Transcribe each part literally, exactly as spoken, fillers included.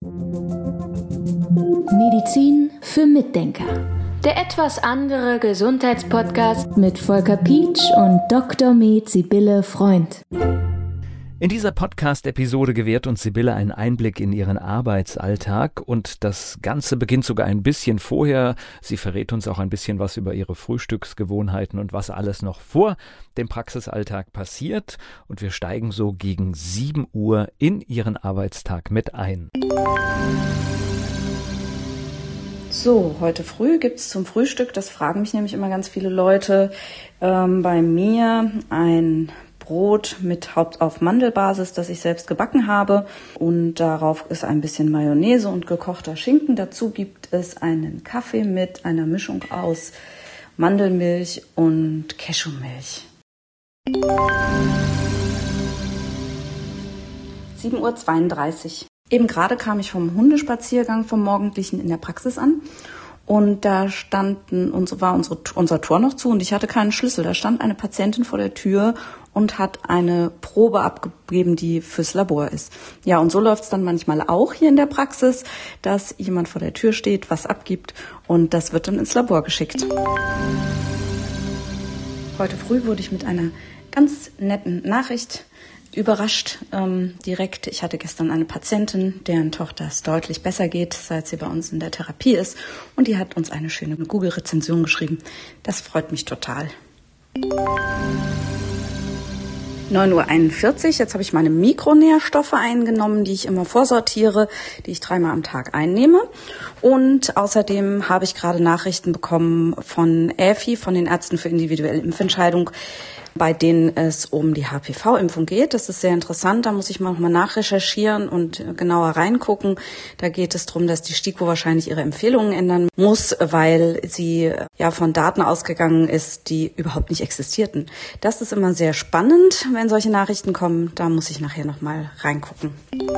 Medizin für Mitdenker. Der etwas andere Gesundheitspodcast mit Volker Pietsch und Doktor Med Sibylle Freund. In dieser Podcast-Episode gewährt uns Sibylle einen Einblick in ihren Arbeitsalltag und das Ganze beginnt sogar ein bisschen vorher. Sie verrät uns auch ein bisschen was über ihre Frühstücksgewohnheiten und was alles noch vor dem Praxisalltag passiert. Und wir steigen so gegen sieben Uhr in ihren Arbeitstag mit ein. So, heute früh gibt es zum Frühstück, das fragen mich nämlich immer ganz viele Leute, ähm, bei mir ein Brot mit Haupt auf Mandelbasis, das ich selbst gebacken habe, und darauf ist ein bisschen Mayonnaise und gekochter Schinken. Dazu gibt es einen Kaffee mit einer Mischung aus Mandelmilch und Cashewmilch. sieben Uhr zweiunddreißig. Eben gerade kam ich vom Hundespaziergang vom Morgendlichen in der Praxis an. Und da standen, und war unsere, unser Tor noch zu und ich hatte keinen Schlüssel. Da stand eine Patientin vor der Tür und hat eine Probe abgegeben, die fürs Labor ist. Ja, und so läuft es dann manchmal auch hier in der Praxis, dass jemand vor der Tür steht, was abgibt und das wird dann ins Labor geschickt. Heute früh wurde ich mit einer ganz netten Nachricht überrascht, ähm, direkt. Ich hatte gestern eine Patientin, deren Tochter es deutlich besser geht, seit sie bei uns in der Therapie ist. Und die hat uns eine schöne Google-Rezension geschrieben. Das freut mich total. neun Uhr einundvierzig, jetzt habe ich meine Mikronährstoffe eingenommen, die ich immer vorsortiere, die ich dreimal am Tag einnehme. Und außerdem habe ich gerade Nachrichten bekommen von Ä F I, von den Ärzten für individuelle Impfentscheidung, bei denen es um die H P V-Impfung geht. Das ist sehr interessant, da muss ich mal nochmal nachrecherchieren und genauer reingucken. Da geht es darum, dass die STIKO wahrscheinlich ihre Empfehlungen ändern muss, weil sie ja von Daten ausgegangen ist, die überhaupt nicht existierten. Das ist immer sehr spannend, wenn solche Nachrichten kommen. Da muss ich nachher nochmal reingucken.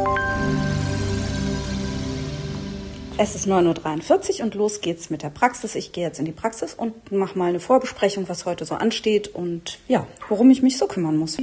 Es ist neun Uhr dreiundvierzig und los geht's mit der Praxis. Ich gehe jetzt in die Praxis und mache mal eine Vorbesprechung, was heute so ansteht und ja, worum ich mich so kümmern muss.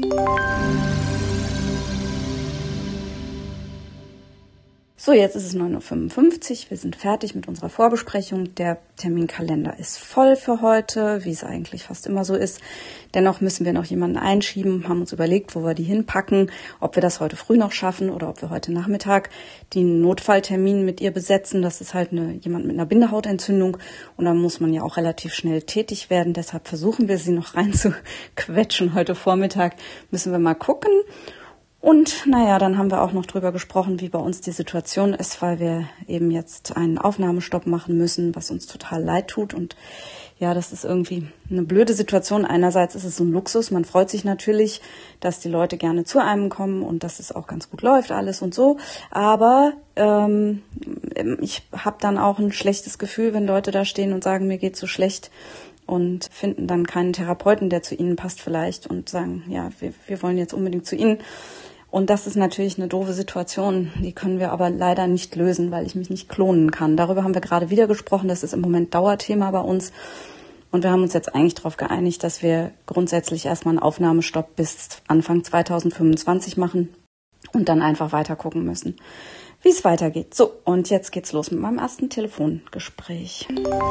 So, jetzt ist es neun Uhr fünfundfünfzig. Wir sind fertig mit unserer Vorbesprechung. Der Terminkalender ist voll für heute, wie es eigentlich fast immer so ist. Dennoch müssen wir noch jemanden einschieben, haben uns überlegt, wo wir die hinpacken, ob wir das heute früh noch schaffen oder ob wir heute Nachmittag den Notfalltermin mit ihr besetzen. Das ist halt eine, jemand mit einer Bindehautentzündung und da muss man ja auch relativ schnell tätig werden. Deshalb versuchen wir, sie noch reinzuquetschen. Heute Vormittag müssen wir mal gucken. Und naja, dann haben wir auch noch drüber gesprochen, wie bei uns die Situation ist, weil wir eben jetzt einen Aufnahmestopp machen müssen, was uns total leid tut. Und ja, das ist irgendwie eine blöde Situation. Einerseits ist es so ein Luxus, man freut sich natürlich, dass die Leute gerne zu einem kommen und dass es auch ganz gut läuft alles und so. Aber ähm, ich habe dann auch ein schlechtes Gefühl, wenn Leute da stehen und sagen, mir geht's so schlecht. Und finden dann keinen Therapeuten, der zu ihnen passt vielleicht und sagen, ja, wir, wir wollen jetzt unbedingt zu Ihnen. Und das ist natürlich eine doofe Situation, die können wir aber leider nicht lösen, weil ich mich nicht klonen kann. Darüber haben wir gerade wieder gesprochen, das ist im Moment Dauerthema bei uns. Und wir haben uns jetzt eigentlich darauf geeinigt, dass wir grundsätzlich erstmal einen Aufnahmestopp bis Anfang zweitausendfünfundzwanzig machen und dann einfach weiter gucken müssen, wie es weitergeht. So, und jetzt geht's los mit meinem ersten Telefongespräch.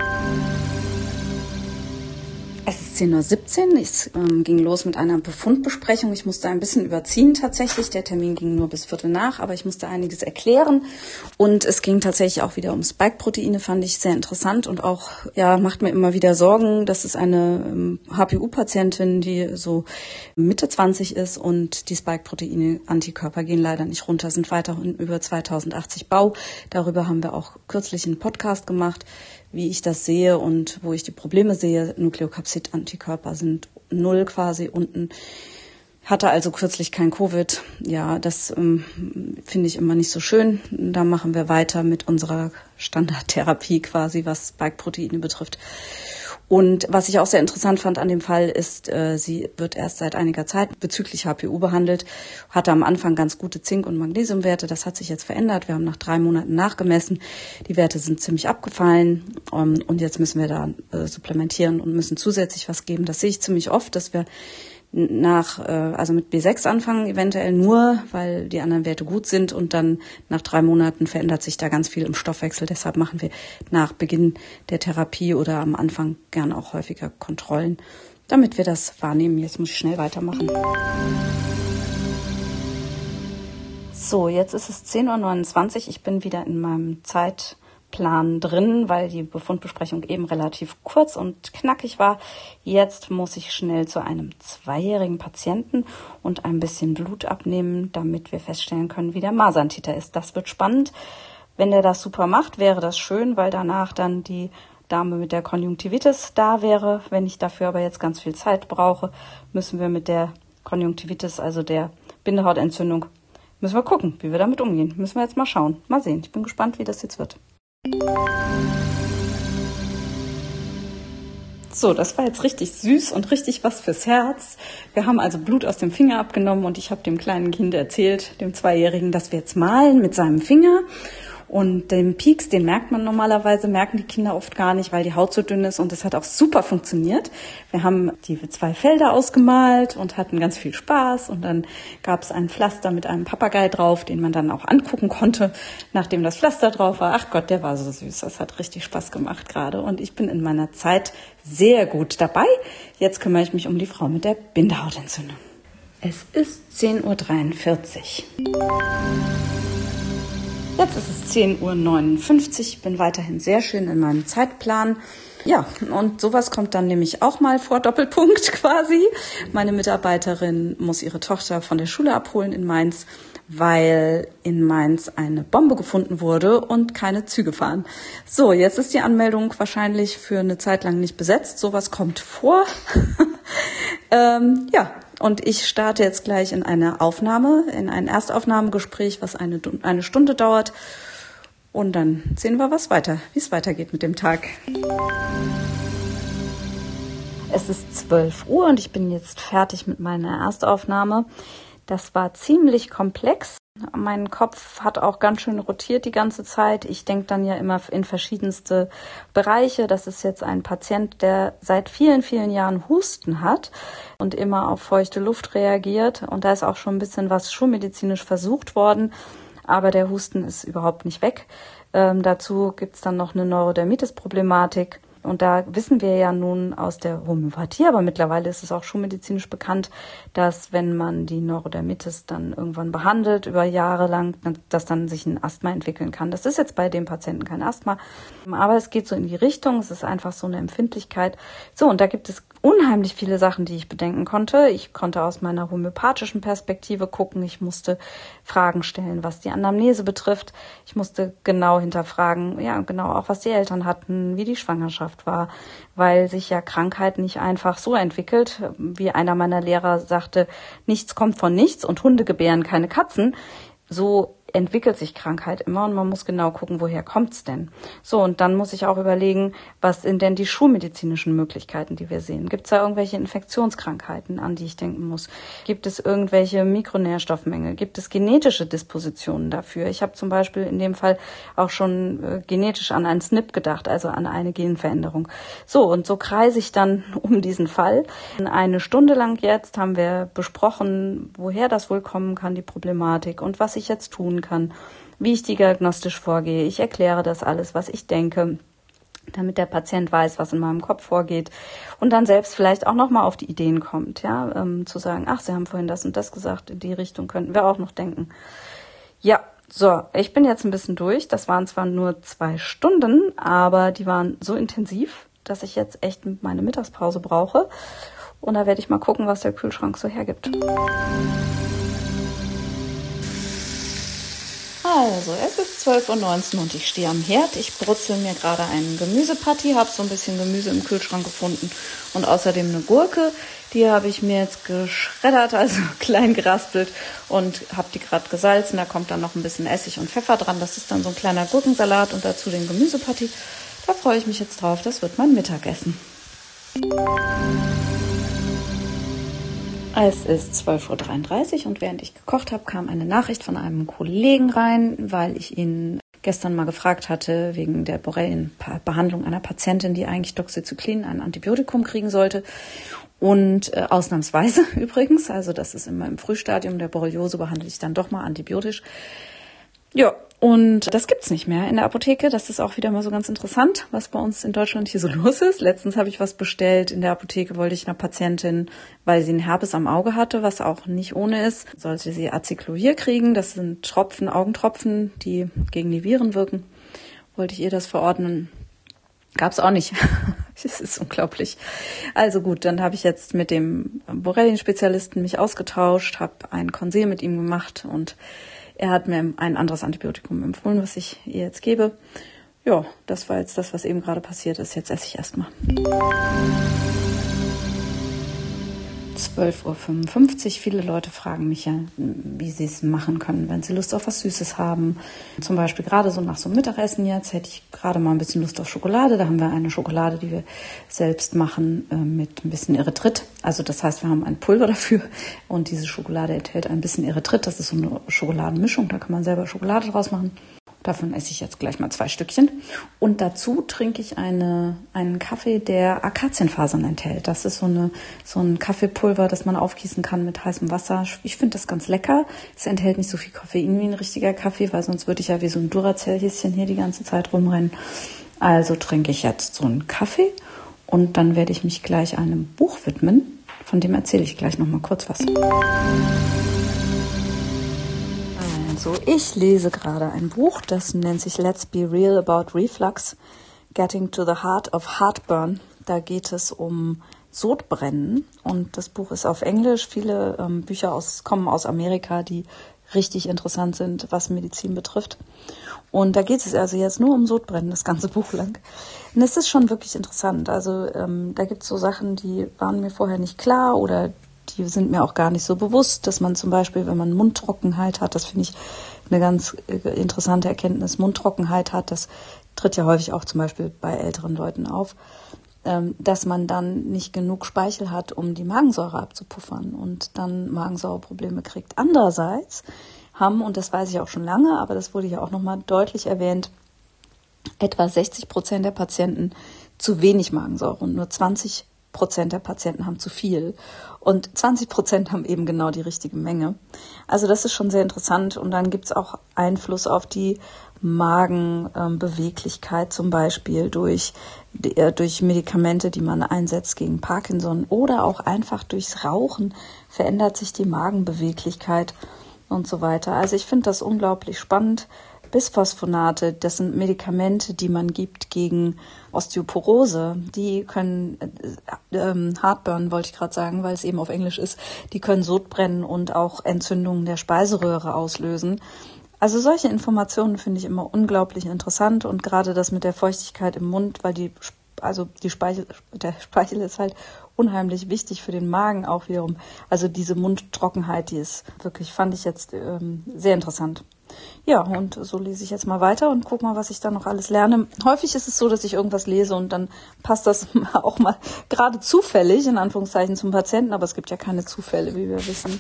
Es ist zehn Uhr siebzehn, es ähm, ging los mit einer Befundbesprechung. Ich musste ein bisschen überziehen tatsächlich. Der Termin ging nur bis Viertel nach, aber ich musste einiges erklären. Und es ging tatsächlich auch wieder um Spike-Proteine, fand ich sehr interessant und auch, ja, macht mir immer wieder Sorgen. Das ist eine ähm, H P U-Patientin, die so Mitte zwanzig ist und die Spike-Proteine, Antikörper gehen leider nicht runter, sind weiterhin über zweitausendachtzig Bau. Darüber haben wir auch kürzlich einen Podcast gemacht, wie ich das sehe und wo ich die Probleme sehe. Nukleokapsid-Antikörper sind null quasi unten. Hatte also kürzlich kein Covid. Ja, das ähm, finde ich immer nicht so schön. Da machen wir weiter mit unserer Standardtherapie quasi, was Spike-Proteine betrifft. Und was ich auch sehr interessant fand an dem Fall ist, äh, sie wird erst seit einiger Zeit bezüglich H P U behandelt, hatte am Anfang ganz gute Zink- und Magnesiumwerte. Das hat sich jetzt verändert. Wir haben nach drei Monaten nachgemessen. Die Werte sind ziemlich abgefallen um, und jetzt müssen wir da äh, supplementieren und müssen zusätzlich was geben. Das sehe ich ziemlich oft, dass wir nach, also mit B sechs anfangen, eventuell nur, weil die anderen Werte gut sind und dann nach drei Monaten verändert sich da ganz viel im Stoffwechsel. Deshalb machen wir nach Beginn der Therapie oder am Anfang gerne auch häufiger Kontrollen, damit wir das wahrnehmen. Jetzt muss ich schnell weitermachen. So, jetzt ist es zehn Uhr neunundzwanzig. Ich bin wieder in meinem Zeit Plan drin, weil die Befundbesprechung eben relativ kurz und knackig war. Jetzt muss ich schnell zu einem zweijährigen Patienten und ein bisschen Blut abnehmen, damit wir feststellen können, wie der Maserntiter ist. Das wird spannend. Wenn der das super macht, wäre das schön, weil danach dann die Dame mit der Konjunktivitis da wäre. Wenn ich dafür aber jetzt ganz viel Zeit brauche, müssen wir mit der Konjunktivitis, also der Bindehautentzündung, müssen wir gucken, wie wir damit umgehen. Müssen wir jetzt mal schauen. Mal sehen. Ich bin gespannt, wie das jetzt wird. So, das war jetzt richtig süß und richtig was fürs Herz. Wir haben also Blut aus dem Finger abgenommen und ich habe dem kleinen Kind erzählt, dem Zweijährigen, dass wir jetzt malen mit seinem Finger. Und den Pieks, den merkt man normalerweise, merken die Kinder oft gar nicht, weil die Haut so dünn ist, und das hat auch super funktioniert. Wir haben die zwei Felder ausgemalt und hatten ganz viel Spaß, und dann gab es ein Pflaster mit einem Papagei drauf, den man dann auch angucken konnte, nachdem das Pflaster drauf war. Ach Gott, der war so süß, das hat richtig Spaß gemacht gerade, und ich bin in meiner Zeit sehr gut dabei. Jetzt kümmere ich mich um die Frau mit der Bindehautentzündung. Es ist zehn Uhr dreiundvierzig. Jetzt ist es zehn Uhr neunundfünfzig, ich bin weiterhin sehr schön in meinem Zeitplan. Ja, und sowas kommt dann nämlich auch mal vor, Doppelpunkt quasi. Meine Mitarbeiterin muss ihre Tochter von der Schule abholen in Mainz, weil in Mainz eine Bombe gefunden wurde und keine Züge fahren. So, jetzt ist die Anmeldung wahrscheinlich für eine Zeit lang nicht besetzt. Sowas kommt vor. ähm, ja. Und ich starte jetzt gleich in eine Aufnahme, in ein Erstaufnahmegespräch, was eine, eine Stunde dauert. Und dann sehen wir, was weiter, wie es weitergeht mit dem Tag. Es ist zwölf Uhr und ich bin jetzt fertig mit meiner Erstaufnahme. Das war ziemlich komplex. Mein Kopf hat auch ganz schön rotiert die ganze Zeit. Ich denke dann ja immer in verschiedenste Bereiche. Das ist jetzt ein Patient, der seit vielen, vielen Jahren Husten hat und immer auf feuchte Luft reagiert. Und da ist auch schon ein bisschen was schulmedizinisch versucht worden. Aber der Husten ist überhaupt nicht weg. Ähm, dazu gibt es dann noch eine Neurodermitis-Problematik. Und da wissen wir ja nun aus der Homöopathie, aber mittlerweile ist es auch schulmedizinisch bekannt, dass wenn man die Neurodermitis dann irgendwann behandelt, über Jahre lang, dass dann sich ein Asthma entwickeln kann. Das ist jetzt bei dem Patienten kein Asthma, aber es geht so in die Richtung, es ist einfach so eine Empfindlichkeit. So, und da gibt es unheimlich viele Sachen, die ich bedenken konnte. Ich konnte aus meiner homöopathischen Perspektive gucken. Ich musste Fragen stellen, was die Anamnese betrifft. Ich musste genau hinterfragen, ja, genau auch, was die Eltern hatten, wie die Schwangerschaft war, weil sich ja Krankheit nicht einfach so entwickelt, wie einer meiner Lehrer sagte, nichts kommt von nichts und Hunde gebären keine Katzen. So entwickelt sich Krankheit immer und man muss genau gucken, woher kommt's denn. So, und dann muss ich auch überlegen, was sind denn die schulmedizinischen Möglichkeiten, die wir sehen? Gibt es da irgendwelche Infektionskrankheiten, an die ich denken muss? Gibt es irgendwelche Mikronährstoffmängel? Gibt es genetische Dispositionen dafür? Ich habe zum Beispiel in dem Fall auch schon äh, genetisch an einen S N P gedacht, also an eine Genveränderung. So, und so kreise ich dann um diesen Fall. Eine Stunde lang jetzt haben wir besprochen, woher das wohl kommen kann, die Problematik, und was ich jetzt tun kann, wie ich diagnostisch vorgehe. Ich erkläre das alles, was ich denke, damit der Patient weiß, was in meinem Kopf vorgeht und dann selbst vielleicht auch nochmal auf die Ideen kommt, ja, ähm, zu sagen, ach, Sie haben vorhin das und das gesagt, in die Richtung könnten wir auch noch denken. Ja, so, ich bin jetzt ein bisschen durch. Das waren zwar nur zwei Stunden, aber die waren so intensiv, dass ich jetzt echt meine Mittagspause brauche, und da werde ich mal gucken, was der Kühlschrank so hergibt. Also, es ist zwölf Uhr neunzehn und ich stehe am Herd. Ich brutzel mir gerade einen Gemüsepatty, habe so ein bisschen Gemüse im Kühlschrank gefunden und außerdem eine Gurke. Die habe ich mir jetzt geschreddert, also klein geraspelt, und habe die gerade gesalzen. Da kommt dann noch ein bisschen Essig und Pfeffer dran. Das ist dann so ein kleiner Gurkensalat und dazu den Gemüsepatty. Da freue ich mich jetzt drauf. Das wird mein Mittagessen. Es ist zwölf Uhr dreiunddreißig und während ich gekocht habe, kam eine Nachricht von einem Kollegen rein, weil ich ihn gestern mal gefragt hatte, wegen der Borrelienbehandlung einer Patientin, die eigentlich Doxycyclin, ein Antibiotikum, kriegen sollte. Und äh, ausnahmsweise übrigens, also das ist immer im Frühstadium der Borreliose, behandle ich dann doch mal antibiotisch. Ja, und das gibt's nicht mehr in der Apotheke. Das ist auch wieder mal so ganz interessant, was bei uns in Deutschland hier so los ist. Letztens habe ich was bestellt. In der Apotheke wollte ich einer Patientin, weil sie einen Herpes am Auge hatte, was auch nicht ohne ist, sollte sie Acyclovir kriegen. Das sind Tropfen, Augentropfen, die gegen die Viren wirken. Wollte ich ihr das verordnen. Gab's auch nicht. Das ist unglaublich. Also gut, dann habe ich jetzt mit dem Borrelien-Spezialisten mich ausgetauscht, habe ein Konsil mit ihm gemacht und er hat mir ein anderes Antibiotikum empfohlen, was ich ihr jetzt gebe. Ja, das war jetzt das, was eben gerade passiert ist. Jetzt esse ich erstmal. zwölf Uhr fünfundfünfzig. Viele Leute fragen mich ja, wie sie es machen können, wenn sie Lust auf was Süßes haben. Zum Beispiel gerade so nach so einem Mittagessen jetzt hätte ich gerade mal ein bisschen Lust auf Schokolade. Da haben wir eine Schokolade, die wir selbst machen mit ein bisschen Erythrit. Also das heißt, wir haben ein Pulver dafür und diese Schokolade enthält ein bisschen Erythrit. Das ist so eine Schokoladenmischung, da kann man selber Schokolade draus machen. Davon esse ich jetzt gleich mal zwei Stückchen. Und dazu trinke ich eine, einen Kaffee, der Akazienfasern enthält. Das ist so, eine, so ein Kaffeepulver, das man aufgießen kann mit heißem Wasser. Ich finde das ganz lecker. Es enthält nicht so viel Koffein wie ein richtiger Kaffee, weil sonst würde ich ja wie so ein Duracell-Häschen hier die ganze Zeit rumrennen. Also trinke ich jetzt so einen Kaffee und dann werde ich mich gleich einem Buch widmen. Von dem erzähle ich gleich noch mal kurz was. Also, ich lese gerade ein Buch, das nennt sich Let's Be Real About Reflux, Getting to the Heart of Heartburn. Da geht es um Sodbrennen und das Buch ist auf Englisch. Viele ähm, Bücher aus, kommen aus Amerika, die richtig interessant sind, was Medizin betrifft. Und da geht es also jetzt nur um Sodbrennen, das ganze Buch lang. Und es ist schon wirklich interessant. Also ähm, da gibt es so Sachen, die waren mir vorher nicht klar oder die sind mir auch gar nicht so bewusst, dass man zum Beispiel, wenn man Mundtrockenheit hat, das finde ich eine ganz interessante Erkenntnis, Mundtrockenheit hat, das tritt ja häufig auch zum Beispiel bei älteren Leuten auf, dass man dann nicht genug Speichel hat, um die Magensäure abzupuffern und dann Magensäureprobleme kriegt. Andererseits haben, und das weiß ich auch schon lange, aber das wurde ja auch nochmal deutlich erwähnt, etwa sechzig Prozent der Patienten zu wenig Magensäure und nur zwanzig Prozent der Patienten haben zu viel und zwanzig Prozent haben eben genau die richtige Menge. Also das ist schon sehr interessant und dann gibt es auch Einfluss auf die Magenbeweglichkeit, ähm, zum Beispiel durch, äh, durch Medikamente, die man einsetzt gegen Parkinson oder auch einfach durchs Rauchen verändert sich die Magenbeweglichkeit und so weiter. Also ich finde das unglaublich spannend. Bisphosphonate, das sind Medikamente, die man gibt gegen Osteoporose. Die können, äh, ähm, Heartburn wollte ich gerade sagen, weil es eben auf Englisch ist, die können Sodbrennen und auch Entzündungen der Speiseröhre auslösen. Also solche Informationen finde ich immer unglaublich interessant und gerade das mit der Feuchtigkeit im Mund, weil die, also die Speichel, der Speichel ist halt unheimlich wichtig für den Magen auch wiederum. Also diese Mundtrockenheit, die ist wirklich, fand ich jetzt ähm, sehr interessant. Ja, und so lese ich jetzt mal weiter und guck mal, was ich da noch alles lerne. Häufig ist es so, dass ich irgendwas lese und dann passt das auch mal gerade zufällig, in Anführungszeichen, zum Patienten, aber es gibt ja keine Zufälle, wie wir wissen.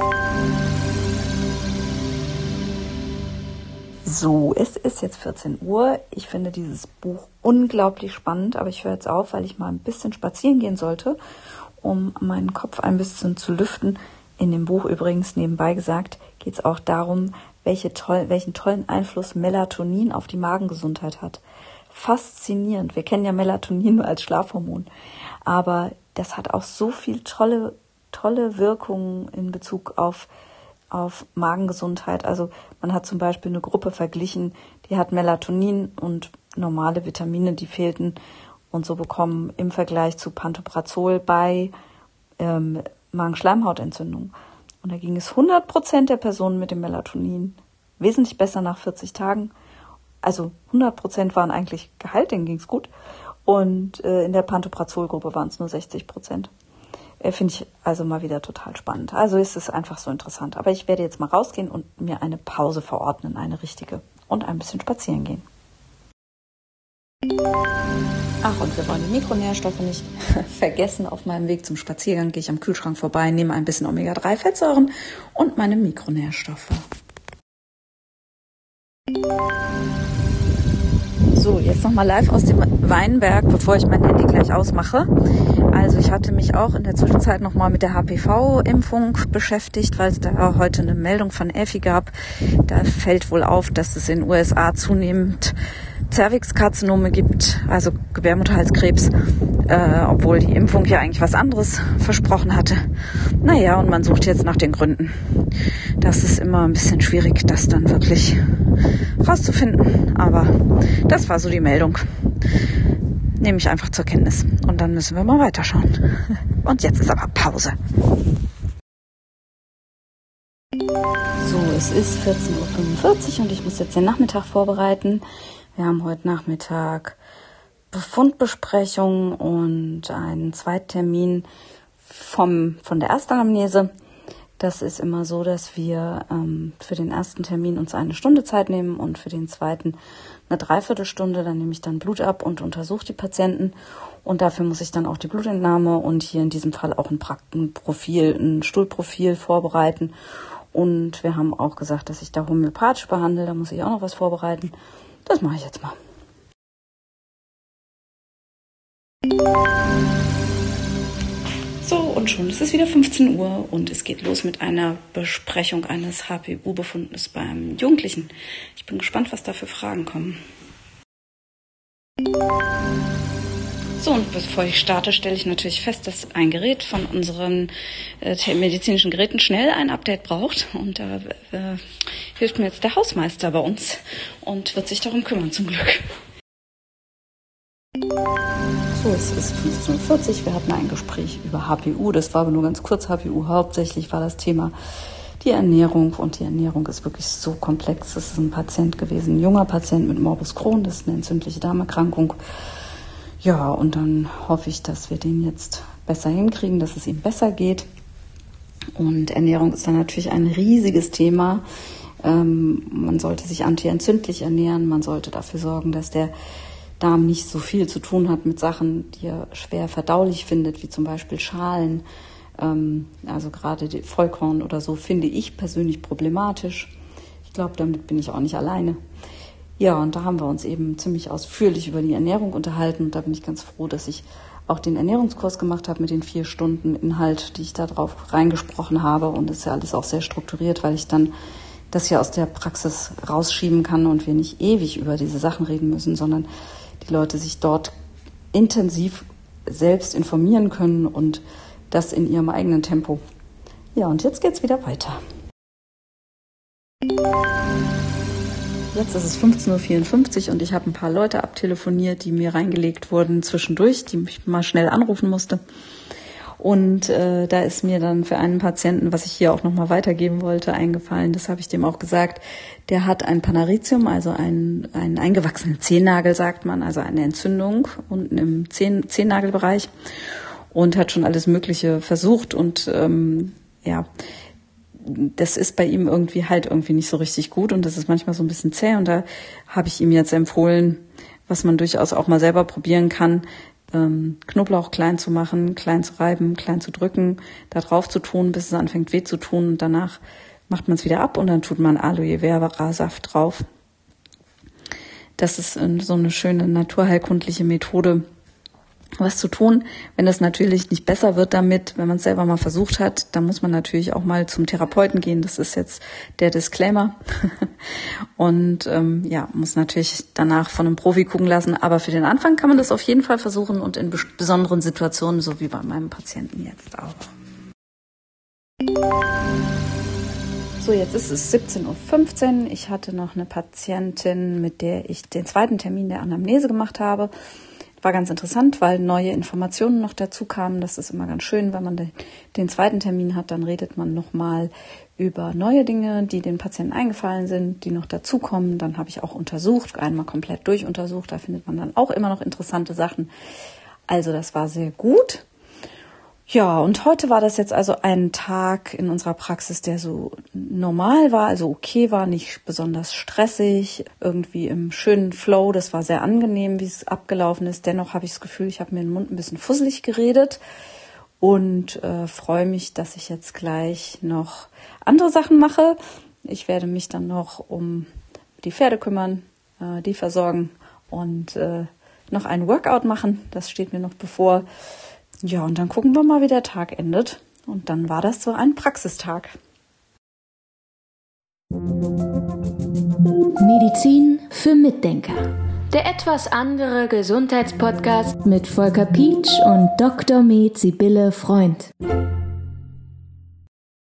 So, es ist jetzt vierzehn Uhr. Ich finde dieses Buch unglaublich spannend, aber ich höre jetzt auf, weil ich mal ein bisschen spazieren gehen sollte, um meinen Kopf ein bisschen zu lüften. In dem Buch übrigens, nebenbei gesagt, geht es auch darum, welche toll, welchen tollen Einfluss Melatonin auf die Magengesundheit hat. Faszinierend. Wir kennen ja Melatonin nur als Schlafhormon, aber das hat auch so viel tolle, tolle Wirkungen in Bezug auf auf Magengesundheit. Also man hat zum Beispiel eine Gruppe verglichen, die hat Melatonin und normale Vitamine, die fehlten und so bekommen im Vergleich zu Pantoprazol bei ähm, Magenschleimhautentzündung. Und da ging es hundert Prozent der Personen mit dem Melatonin wesentlich besser nach vierzig Tagen. Also hundert Prozent waren eigentlich geheilt, denen ging es gut. Und äh, in der Pantoprazol-Gruppe waren es nur sechzig Prozent. Finde ich also mal wieder total spannend. Also ist es einfach so interessant. Aber ich werde jetzt mal rausgehen und mir eine Pause verordnen, eine richtige. Und ein bisschen spazieren gehen. Ach, und wir wollen die Mikronährstoffe nicht vergessen. Auf meinem Weg zum Spaziergang gehe ich am Kühlschrank vorbei, nehme ein bisschen Omega drei Fettsäuren und meine Mikronährstoffe. So, jetzt nochmal live aus dem Weinberg, bevor ich mein Handy gleich ausmache. Also ich hatte mich auch in der Zwischenzeit nochmal mit der H P V-Impfung beschäftigt, weil es da heute eine Meldung von Effi gab. Da fällt wohl auf, dass es in den U S A zunehmend Zervixkarzinome gibt, also Gebärmutterhalskrebs, äh, obwohl die Impfung ja eigentlich was anderes versprochen hatte. Naja, und man sucht jetzt nach den Gründen. Das ist immer ein bisschen schwierig, das dann wirklich rauszufinden. Aber das war so die Meldung. Nehme ich einfach zur Kenntnis. Und dann müssen wir mal weiterschauen. Und jetzt ist aber Pause. So, es ist vierzehn Uhr fünfundvierzig und ich muss jetzt den Nachmittag vorbereiten. Wir haben heute Nachmittag Befundbesprechung und einen Zweittermin vom, von der Erstanamnese. Das ist immer so, dass wir ähm, für den ersten Termin uns eine Stunde Zeit nehmen und für den zweiten eine Dreiviertelstunde. Dann nehme ich dann Blut ab und untersuche die Patienten. Und dafür muss ich dann auch die Blutentnahme und hier in diesem Fall auch ein Praktenprofil, ein Stuhlprofil vorbereiten. Und wir haben auch gesagt, dass ich da homöopathisch behandle. Da muss ich auch noch was vorbereiten. Das mache ich jetzt mal. So, und schon ist es wieder fünfzehn Uhr und es geht los mit einer Besprechung eines H P U-Befundes beim Jugendlichen. Ich bin gespannt, was da für Fragen kommen. So, und bevor ich starte, stelle ich natürlich fest, dass ein Gerät von unseren äh, medizinischen Geräten schnell ein Update braucht. Und da äh, hilft mir jetzt der Hausmeister bei uns und wird sich darum kümmern, zum Glück. So, es ist fünfzehn Uhr vierzig. Wir hatten ein Gespräch über H P U. Das war aber nur ganz kurz H P U. Hauptsächlich war das Thema die Ernährung. Und die Ernährung ist wirklich so komplex. Das ist ein Patient gewesen, ein junger Patient mit Morbus Crohn. Das ist eine entzündliche Darmerkrankung. Ja, und dann hoffe ich, dass wir den jetzt besser hinkriegen, dass es ihm besser geht. Und Ernährung ist dann natürlich ein riesiges Thema. Ähm, man sollte sich antientzündlich ernähren. Man sollte dafür sorgen, dass der Darm nicht so viel zu tun hat mit Sachen, die er schwer verdaulich findet, wie zum Beispiel Schalen. Ähm, also gerade die Vollkorn oder so finde ich persönlich problematisch. Ich glaube, damit bin ich auch nicht alleine. Ja, und da haben wir uns eben ziemlich ausführlich über die Ernährung unterhalten. Und da bin ich ganz froh, dass ich auch den Ernährungskurs gemacht habe mit den vier Stunden Inhalt, die ich da drauf reingesprochen habe. Und das ist ja alles auch sehr strukturiert, weil ich dann das ja aus der Praxis rausschieben kann und wir nicht ewig über diese Sachen reden müssen, sondern die Leute sich dort intensiv selbst informieren können und das in ihrem eigenen Tempo. Ja, und jetzt geht's wieder weiter. Jetzt ist es fünfzehn Uhr vierundfünfzig und ich habe ein paar Leute abtelefoniert, die mir reingelegt wurden zwischendurch, die ich mal schnell anrufen musste. Und äh, da ist mir dann für einen Patienten, was ich hier auch nochmal weitergeben wollte, eingefallen, das habe ich dem auch gesagt, der hat ein Panaritium, also einen, einen eingewachsenen Zehennagel, sagt man, also eine Entzündung unten im Zehn, Zehennagelbereich und hat schon alles Mögliche versucht und ähm, ja, das ist bei ihm irgendwie halt irgendwie nicht so richtig gut und das ist manchmal so ein bisschen zäh und da habe ich ihm jetzt empfohlen, was man durchaus auch mal selber probieren kann, ähm, Knoblauch klein zu machen, klein zu reiben, klein zu drücken, da drauf zu tun, bis es anfängt weh zu tun und danach macht man es wieder ab und dann tut man Aloe Vera Saft drauf. Das ist so eine schöne naturheilkundliche Methode, was zu tun. Wenn es natürlich nicht besser wird damit, wenn man es selber mal versucht hat, dann muss man natürlich auch mal zum Therapeuten gehen. Das ist jetzt der Disclaimer. Und ähm, ja, muss natürlich danach von einem Profi gucken lassen. Aber für den Anfang kann man das auf jeden Fall versuchen und in bes- besonderen Situationen, so wie bei meinem Patienten jetzt auch. So, jetzt ist es siebzehn Uhr fünfzehn. Ich hatte noch eine Patientin, mit der ich den zweiten Termin der Anamnese gemacht habe. War ganz interessant, weil neue Informationen noch dazu kamen. Das ist immer ganz schön, wenn man den, den zweiten Termin hat, dann redet man nochmal über neue Dinge, die den Patienten eingefallen sind, die noch dazukommen. Dann habe ich auch untersucht, einmal komplett durchuntersucht. Da findet man dann auch immer noch interessante Sachen. Also das war sehr gut. Ja, und heute war das jetzt also ein Tag in unserer Praxis, der so normal war, also okay war, nicht besonders stressig, irgendwie im schönen Flow. Das war sehr angenehm, wie es abgelaufen ist. Dennoch habe ich das Gefühl, ich habe mir den Mund ein bisschen fusselig geredet und äh, freue mich, dass ich jetzt gleich noch andere Sachen mache. Ich werde mich dann noch um die Pferde kümmern, äh, die versorgen und äh, noch ein Workout machen. Das steht mir noch bevor. Ja, und dann gucken wir mal, wie der Tag endet. Und dann war das so ein Praxistag. Medizin für Mitdenker. Der etwas andere Gesundheitspodcast mit Volker Pietsch und Doktor Med Sibylle Freund.